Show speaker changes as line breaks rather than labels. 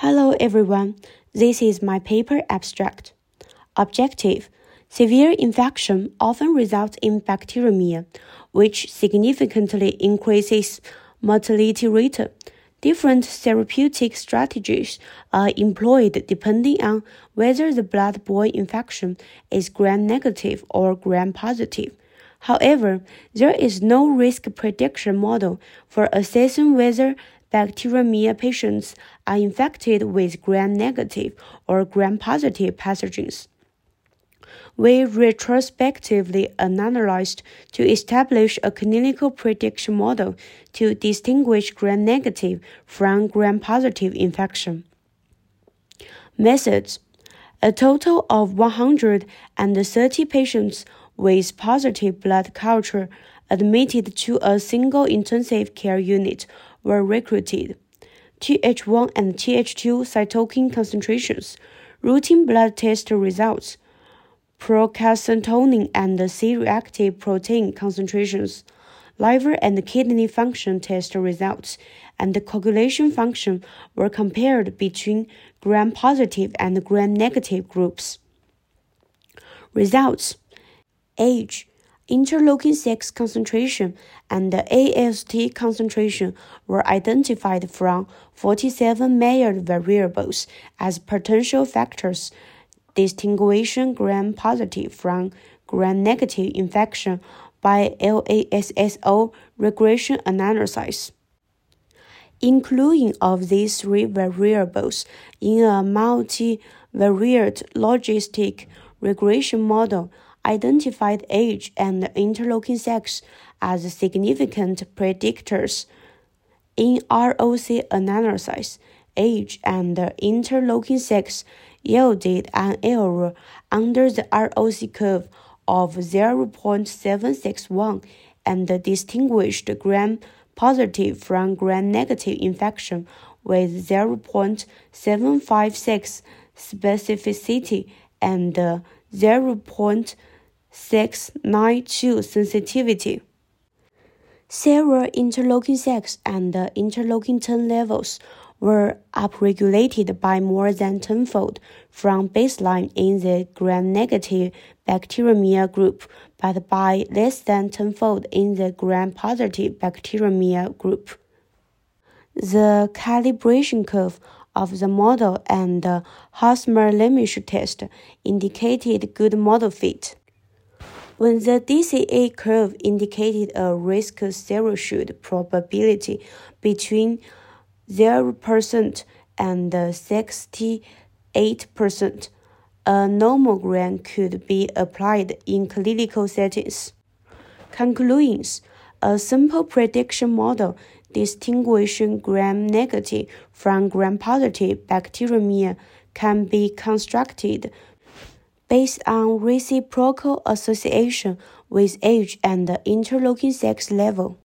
Hello everyone, this is my paper abstract. Objective: severe infection often results in bacteremia, which significantly increases mortality rate. Different therapeutic strategies are employed depending on whether the blood-borne infection is gram-negative or gram-positive. However, there is no risk prediction model for assessing whether bacteremia patients are infected with gram-negative or gram-positive pathogens. We retrospectively analyzed to establish a clinical prediction model to distinguish gram-negative from gram-positive infection. Methods: a total of 130 patients with positive blood culture admitted to a single intensive care unit were recruited. Th1 and Th2 cytokine concentrations, routine blood test results, procalcitonin and C-reactive protein concentrations, liver and kidney function test results, and coagulation function were compared between gram-positive and gram-negative groups. Results: age, interleukin-6 concentration, and AST concentration were identified from 47 measured variables as potential factors distinguishing gram-positive from gram-negative infection by LASSO regression analysis. Inclusion of these three variables in a multivariate logistic regression model identified age and interleukin-6 as significant predictors. In ROC analysis, age and interleukin-6 yielded an error under the ROC curve of 0.761 and distinguished gram-positive from gram-negative infection with 0.756 specificity and 0.692 sensitivity. Several interleukin-6 and interleukin-10 levels were upregulated by more than tenfold from baseline in the gram-negative bacteremia group, but by less than tenfold in the gram-positive bacteremia group. The calibration curve of the model and the Hosmer-Lemisch test indicated good model fit. When the DCA curve indicated a risk threshold probability between 0% and 68%, a nomogram could be applied in clinical settings. Conclusions: a simple prediction model distinguishing gram-negative from gram-positive bacteremia can be constructed based on reciprocal association with age and interleukin-6 level.